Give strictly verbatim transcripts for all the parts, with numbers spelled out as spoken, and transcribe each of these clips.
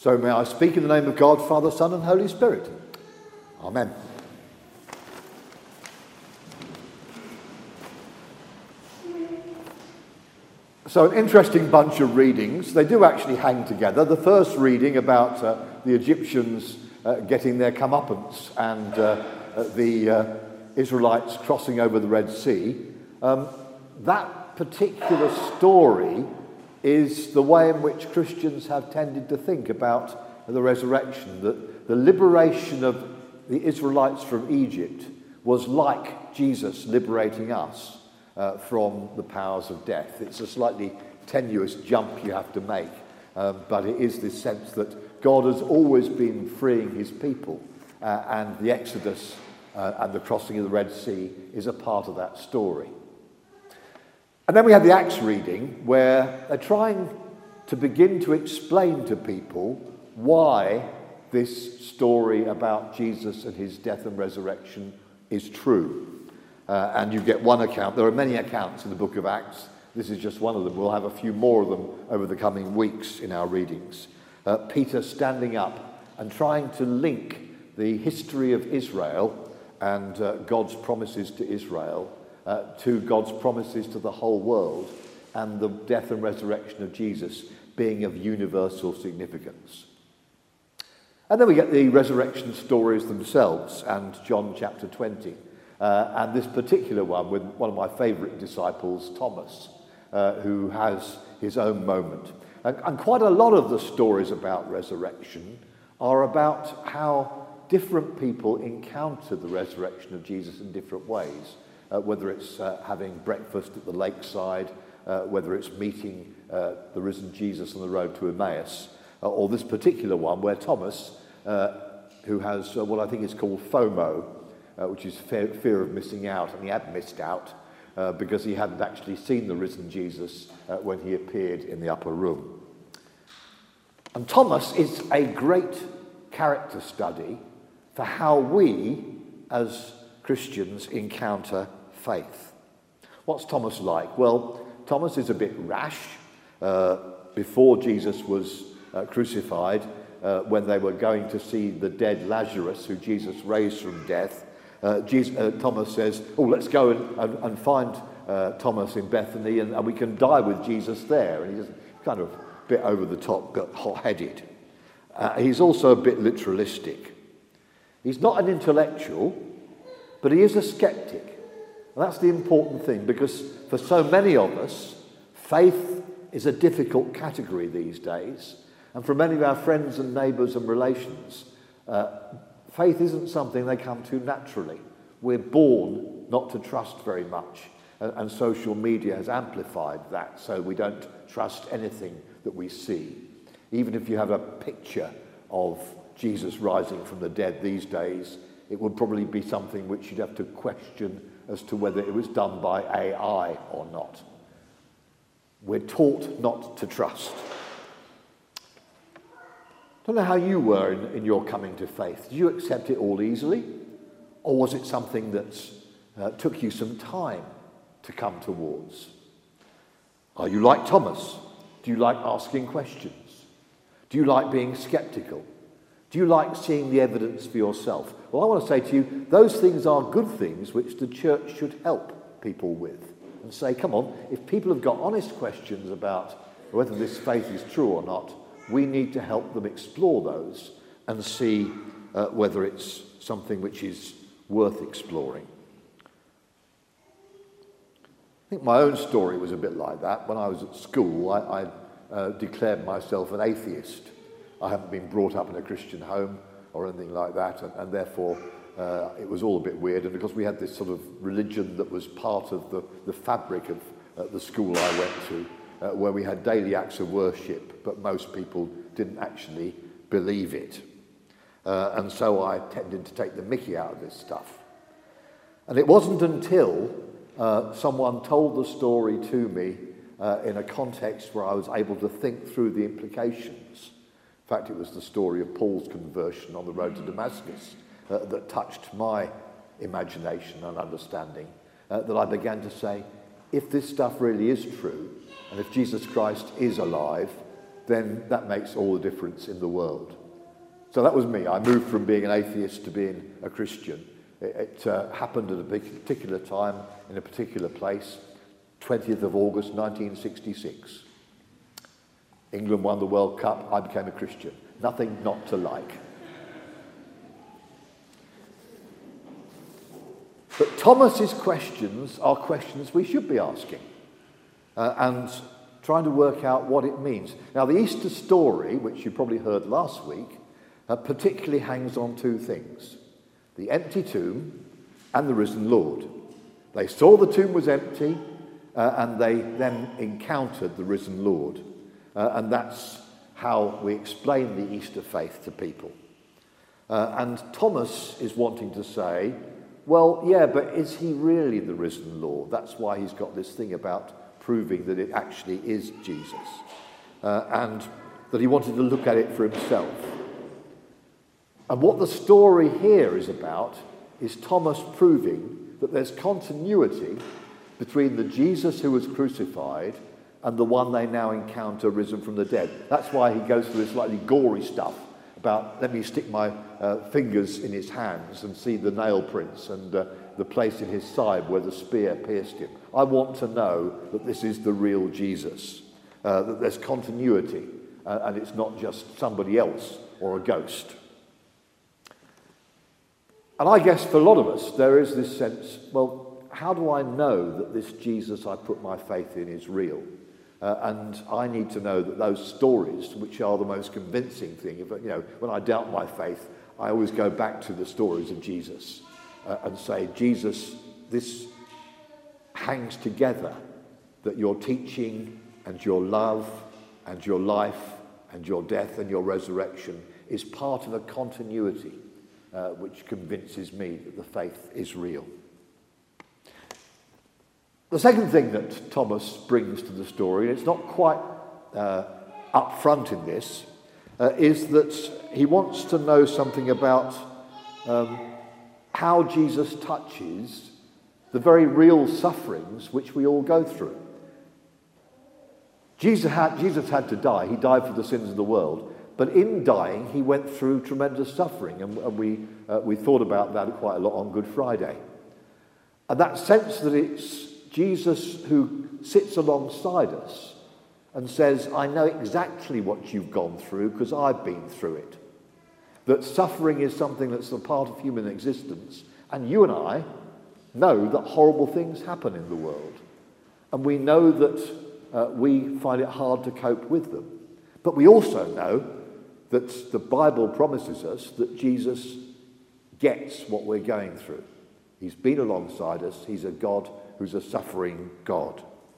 So may I speak in the name of God, Father, Son, and Holy Spirit. Amen. So an interesting bunch of readings. They do actually hang together. The first reading about uh, the Egyptians uh, getting their comeuppance and uh, the uh, Israelites crossing over the Red Sea. Um, that particular story is the way in which Christians have tended to think about the resurrection, that the liberation of the Israelites from Egypt was like Jesus liberating us uh, from the powers of death. It's a slightly tenuous jump you have to make, um, but it is this sense that God has always been freeing his people, uh, and the Exodus uh, and the crossing of the Red Sea is a part of that story. And then we have the Acts reading, where they're trying to begin to explain to people why this story about Jesus and his death and resurrection is true. Uh, and you get one account. There are many accounts in the book of Acts. This is just one of them. We'll have a few more of them over the coming weeks in our readings. Uh, Peter standing up and trying to link the history of Israel and uh, God's promises to Israel Uh, to God's promises to the whole world, and the death and resurrection of Jesus being of universal significance. And then we get the resurrection stories themselves, and John chapter twenty, uh, and this particular one with one of my favourite disciples, Thomas, uh, who has his own moment. And, and quite a lot of the stories about resurrection are about how different people encounter the resurrection of Jesus in different ways. Uh, whether it's uh, having breakfast at the lakeside, uh, whether it's meeting uh, the risen Jesus on the road to Emmaus, uh, or this particular one where Thomas, uh, who has uh, what I think is called FOMO, uh, which is fear, fear of missing out, and he had missed out uh, because he hadn't actually seen the risen Jesus uh, when he appeared in the upper room. And Thomas is a great character study for how we, as Christians, encounter faith. What's Thomas like? Well, Thomas is a bit rash. Uh, before Jesus was uh, crucified, uh, when they were going to see the dead Lazarus, who Jesus raised from death, uh, Jesus, uh, Thomas says, oh, let's go and, and, and find uh, Thomas in Bethany, and, and we can die with Jesus there. And he's kind of a bit over the top, but hot-headed. Uh, he's also a bit literalistic. He's not an intellectual, but he is a skeptic. And that's the important thing, because for so many of us, faith is a difficult category these days. And for many of our friends and neighbours and relations, uh, faith isn't something they come to naturally. We're born not to trust very much. And, and social media has amplified that, so we don't trust anything that we see. Even if you have a picture of Jesus rising from the dead these days, it would probably be something which you'd have to question as to whether it was done by A I or not. We're taught not to trust. I don't know how you were in, in your coming to faith. Did you accept it all easily? Or was it something that uh, took you some time to come towards? Are you like Thomas? Do you like asking questions? Do you like being skeptical? Do you like seeing the evidence for yourself? Well, I want to say to you, those things are good things which the church should help people with. And say, come on, if people have got honest questions about whether this faith is true or not, we need to help them explore those and see uh, whether it's something which is worth exploring. I think my own story was a bit like that. When I was at school, I, I uh, declared myself an atheist. I haven't been brought up in a Christian home or anything like that, and, and therefore uh, it was all a bit weird. And because we had this sort of religion that was part of the, the fabric of uh, the school I went to, uh, where we had daily acts of worship, but most people didn't actually believe it. Uh, and so I tended to take the mickey out of this stuff. And it wasn't until uh, someone told the story to me uh, in a context where I was able to think through the implications. In fact, it was the story of Paul's conversion on the road to Damascus uh, that touched my imagination and understanding, uh, that I began to say, if this stuff really is true, and if Jesus Christ is alive, then that makes all the difference in the world. So that was me. I moved from being an atheist to being a Christian. It, it uh, happened at a particular time in a particular place, twentieth of August nineteen sixty-six. England won the World Cup, I became a Christian. Nothing not to like. But Thomas's questions are questions we should be asking uh, and trying to work out what it means. Now, the Easter story, which you probably heard last week, uh, particularly hangs on two things: the empty tomb and the risen Lord. They saw the tomb was empty uh, and they then encountered the risen Lord. Uh, and that's how we explain the Easter faith to people. Uh, and Thomas is wanting to say, well, yeah, but is he really the risen Lord? That's why he's got this thing about proving that it actually is Jesus. Uh, and that he wanted to look at it for himself. And what the story here is about is Thomas proving that there's continuity between the Jesus who was crucified and the one they now encounter risen from the dead. That's why he goes through this slightly gory stuff about, let me stick my uh, fingers in his hands and see the nail prints and uh, the place in his side where the spear pierced him. I want to know that this is the real Jesus, uh, that there's continuity, uh, and it's not just somebody else or a ghost. And I guess for a lot of us, there is this sense, well, how do I know that this Jesus I put my faith in is real? Uh, and I need to know that those stories, which are the most convincing thing, if, you know, when I doubt my faith, I always go back to the stories of Jesus uh, and say, Jesus, this hangs together, that your teaching and your love and your life and your death and your resurrection is part of a continuity uh, which convinces me that the faith is real. The second thing that Thomas brings to the story, and it's not quite uh, up front in this, uh, is that he wants to know something about um, how Jesus touches the very real sufferings which we all go through. Jesus had, Jesus had to die. He died for the sins of the world. But in dying, he went through tremendous suffering, and, and we, uh, we thought about that quite a lot on Good Friday. And that sense that it's Jesus who sits alongside us and says, I know exactly what you've gone through because I've been through it. That suffering is something that's a part of human existence. And you and I know that horrible things happen in the world. And we know that uh, we find it hard to cope with them. But we also know that the Bible promises us that Jesus gets what we're going through. He's been alongside us. He's a God who's a suffering God.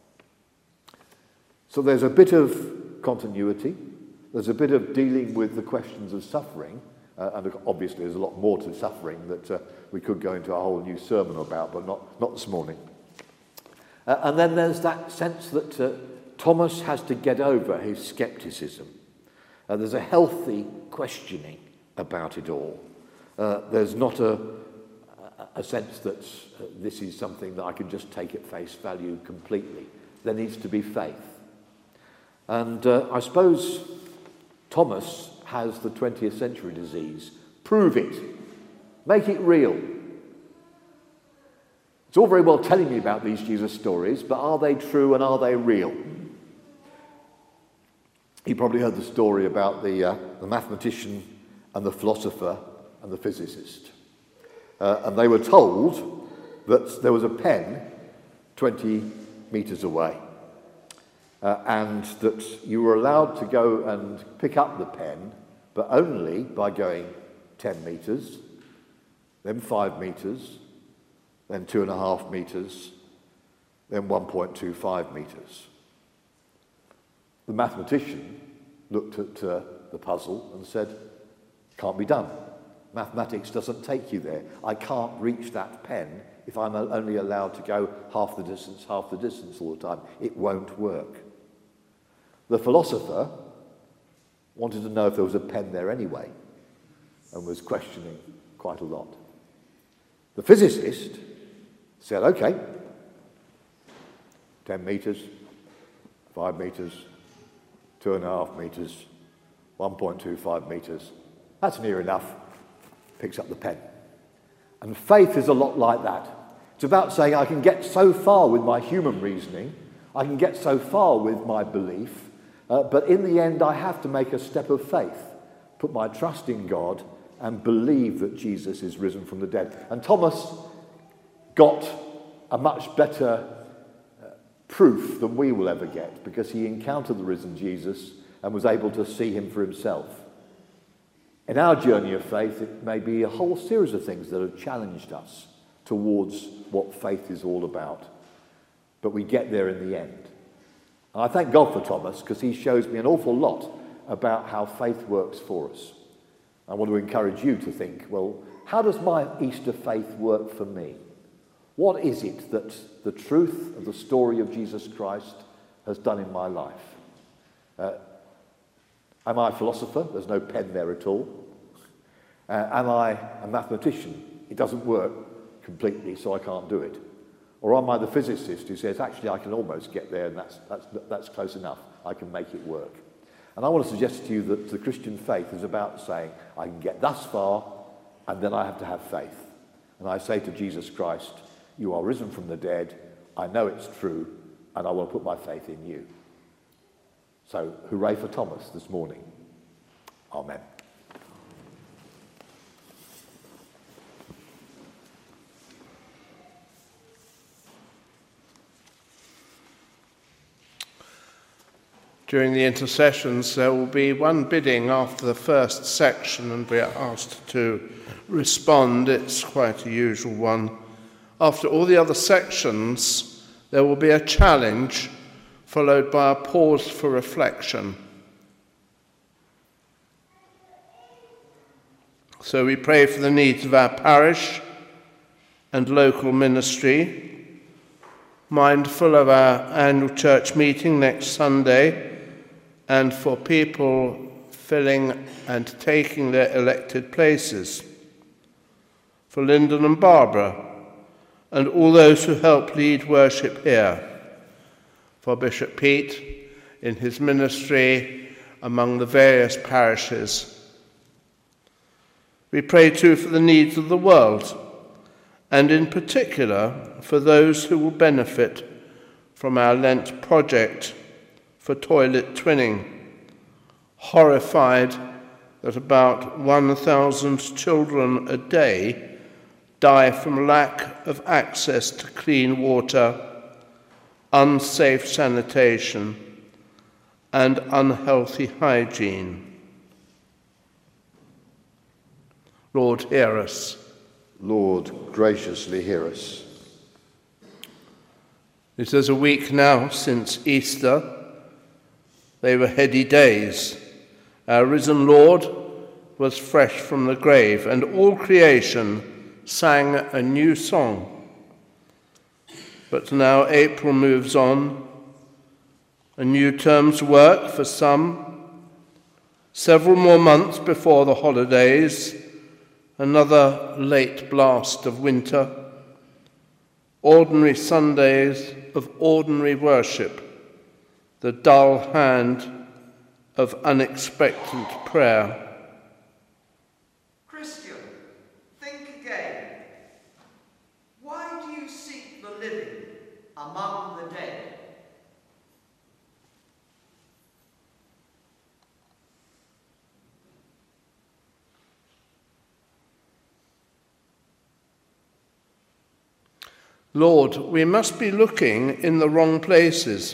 So there's a bit of continuity. There's a bit of dealing with the questions of suffering. Uh, and obviously there's a lot more to suffering that uh, we could go into a whole new sermon about, but not, not this morning. Uh, and then there's that sense that uh, Thomas has to get over his skepticism. Uh, there's a healthy questioning about it all. Uh, there's not a, a sense that uh, this is something that I can just take at face value completely. There needs to be faith. And uh, I suppose Thomas has the twentieth century disease. Prove it. Make it real. It's all very well telling me about these Jesus stories, but are they true and are they real? You probably heard the story about the, uh, the mathematician and the philosopher and the physicist. Uh, and they were told that there was a pen twenty metres away. Uh, and that you were allowed to go and pick up the pen, but only by going ten metres, then five metres, then two and a half metres, then one point two five metres. The mathematician looked at uh, the puzzle and said, can't be done. Mathematics doesn't take you there. I can't reach that pen if I'm only allowed to go half the distance, half the distance all the time. It won't work. The philosopher wanted to know if there was a pen there anyway and was questioning quite a lot. The physicist said, okay, ten metres, five metres, two two and a half metres, one point two five metres. That's near enough. Picks up the pen. And faith is a lot like that. It's about saying I can get so far with my human reasoning, I can get so far with my belief, uh, but in the end I have to make a step of faith, put my trust in God and believe that Jesus is risen from the dead. And Thomas got a much better uh, proof than we will ever get, because he encountered the risen Jesus and was able to see him for himself. In our journey of faith, it may be a whole series of things that have challenged us towards what faith is all about. But we get there in the end. And I thank God for Thomas, because he shows me an awful lot about how faith works for us. I want to encourage you to think, well, how does my Easter faith work for me? What is it that the truth of the story of Jesus Christ has done in my life? Uh, am I a philosopher? There's no pen there at all. Uh, am I a mathematician? It doesn't work completely, so I can't do it. Or am I the physicist who says, actually, I can almost get there, and that's, that's, that's close enough. I can make it work. And I want to suggest to you that the Christian faith is about saying, I can get thus far, and then I have to have faith. And I say to Jesus Christ, you are risen from the dead, I know it's true, and I will put my faith in you. So, hooray for Thomas this morning. Amen. During the intercessions, there will be one bidding after the first section, and we are asked to respond. It's quite a usual one. After all the other sections, there will be a challenge, followed by a pause for reflection. So we pray for the needs of our parish and local ministry, mindful of our annual church meeting next Sunday, and for people filling and taking their elected places, for Lyndon and Barbara, and all those who help lead worship here, for Bishop Pete in his ministry among the various parishes. We pray too for the needs of the world, and in particular for those who will benefit from our Lent project for toilet twinning, horrified that about one thousand children a day die from lack of access to clean water, unsafe sanitation, and unhealthy hygiene. Lord, hear us. Lord, graciously hear us. It is a week now since Easter. They were heady days. Our risen Lord was fresh from the grave, and all creation sang a new song. But now April moves on, a new term's work for some, several more months before the holidays, another late blast of winter, ordinary Sundays of ordinary worship, the dull hand of unexpected prayer. Christian, think again. Why do you seek the living among the dead? Lord, we must be looking in the wrong places.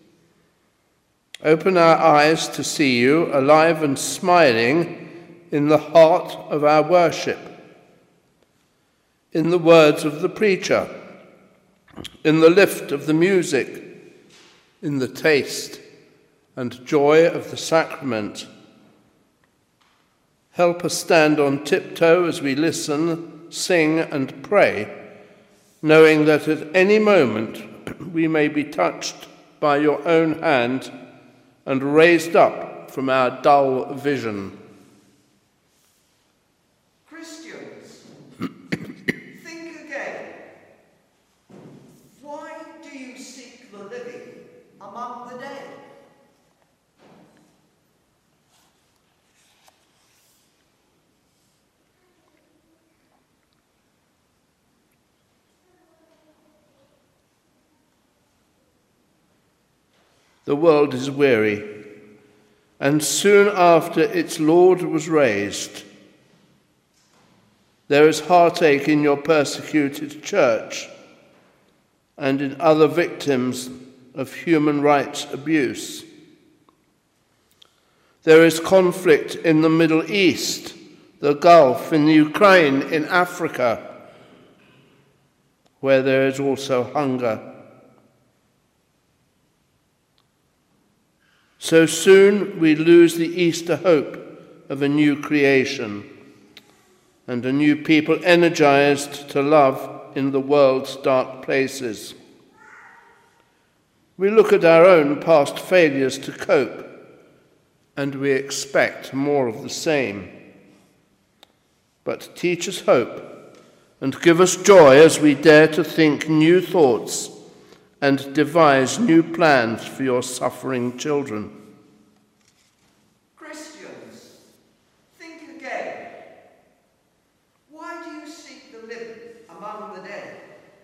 Open our eyes to see you alive and smiling in the heart of our worship, in the words of the preacher, in the lift of the music, in the taste and joy of the sacrament. Help us stand on tiptoe as we listen, sing, and pray, knowing that at any moment we may be touched by your own hand and raised up from our dull vision. Christians, think again. Why do you seek the living among the dead? the world is weary, and soon after its Lord was raised, there is heartache in your persecuted church and in other victims of human rights abuse. There is conflict in the Middle East, the Gulf, in the Ukraine, in Africa, where there is also hunger. So soon we lose the Easter hope of a new creation and a new people energized to love in the world's dark places. We look at our own past failures to cope, and we expect more of the same. But teach us hope and give us joy as we dare to think new thoughts and devise new plans for your suffering children. Christians, think again. Why do you seek the living among the dead?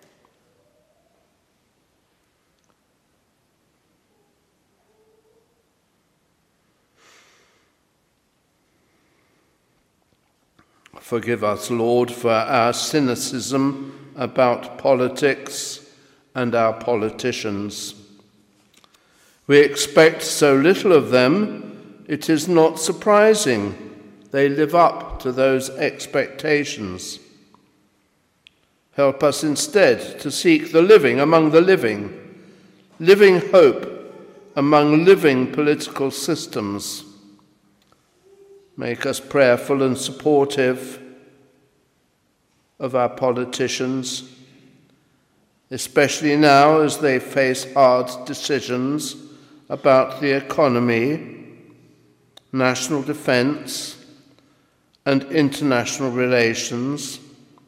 Forgive us, Lord, for our cynicism about politics and our politicians. We expect so little of them, it is not surprising they live up to those expectations. Help us instead to seek the living among the living, living hope among living political systems. Make us prayerful and supportive of our politicians, especially now as they face hard decisions about the economy, national defence, and international relations,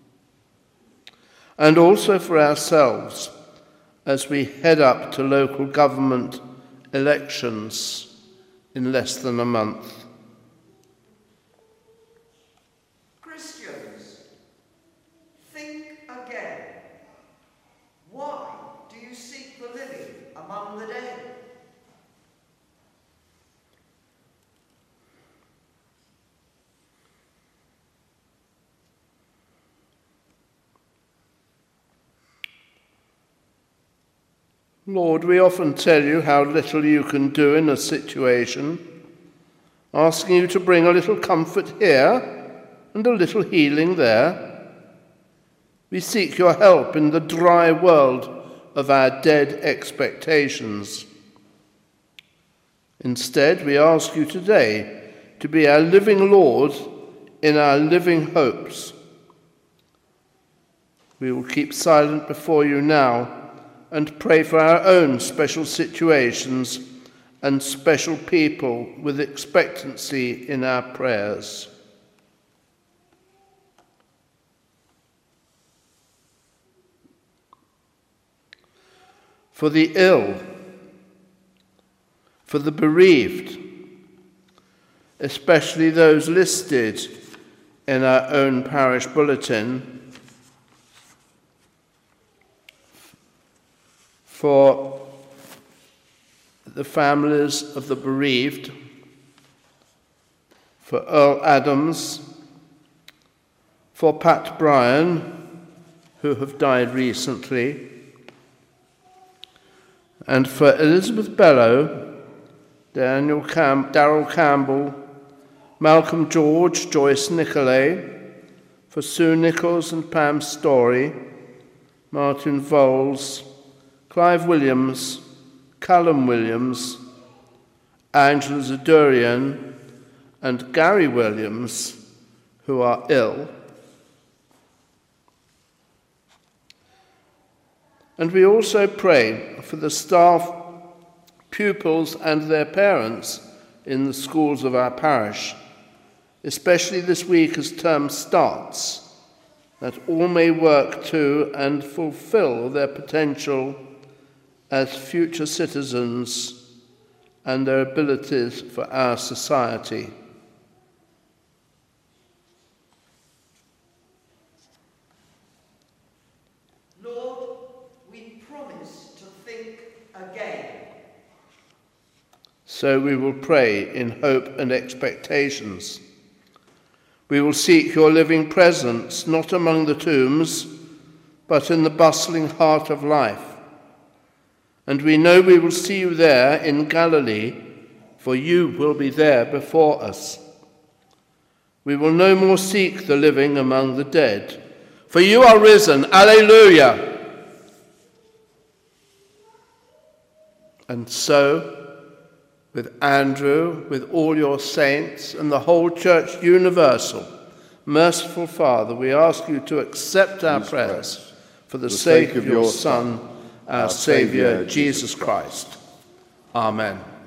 and also for ourselves as we head up to local government elections in less than a month. Christians, think again. Why do you seek the living among the dead? Lord, we often tell you how little you can do in a situation, asking you to bring a little comfort here and a little healing there. We seek your help in the dry world of our dead expectations. Instead, we ask you today to be our living Lord in our living hopes. We will keep silent before you now and pray for our own special situations and special people with expectancy in our prayers. For the ill, for the bereaved, especially those listed in our own parish bulletin, for the families of the bereaved, for Earl Adams, for Pat Bryan, who have died recently, and for Elizabeth Bellow, Daniel Cam- Darrell Campbell, Malcolm George, Joyce Nicolay, for Sue Nichols and Pam Story, Martin Voles, Clive Williams, Callum Williams, Angela Zadurian, and Gary Williams, who are ill. And we also pray for the staff, pupils, and their parents in the schools of our parish, especially this week as term starts, that all may work to and fulfill their potential as future citizens and their abilities for our society. Lord, we promise to think again. So we will pray in hope and expectations. We will seek your living presence, not among the tombs, but in the bustling heart of life. And we know we will see you there in Galilee, for you will be there before us. We will no more seek the living among the dead, for you are risen. Alleluia! And so, with Andrew, with all your saints, and the whole Church universal, merciful Father, we ask you to accept our prayers for the sake of your Son, our Saviour, Jesus Christ. Amen.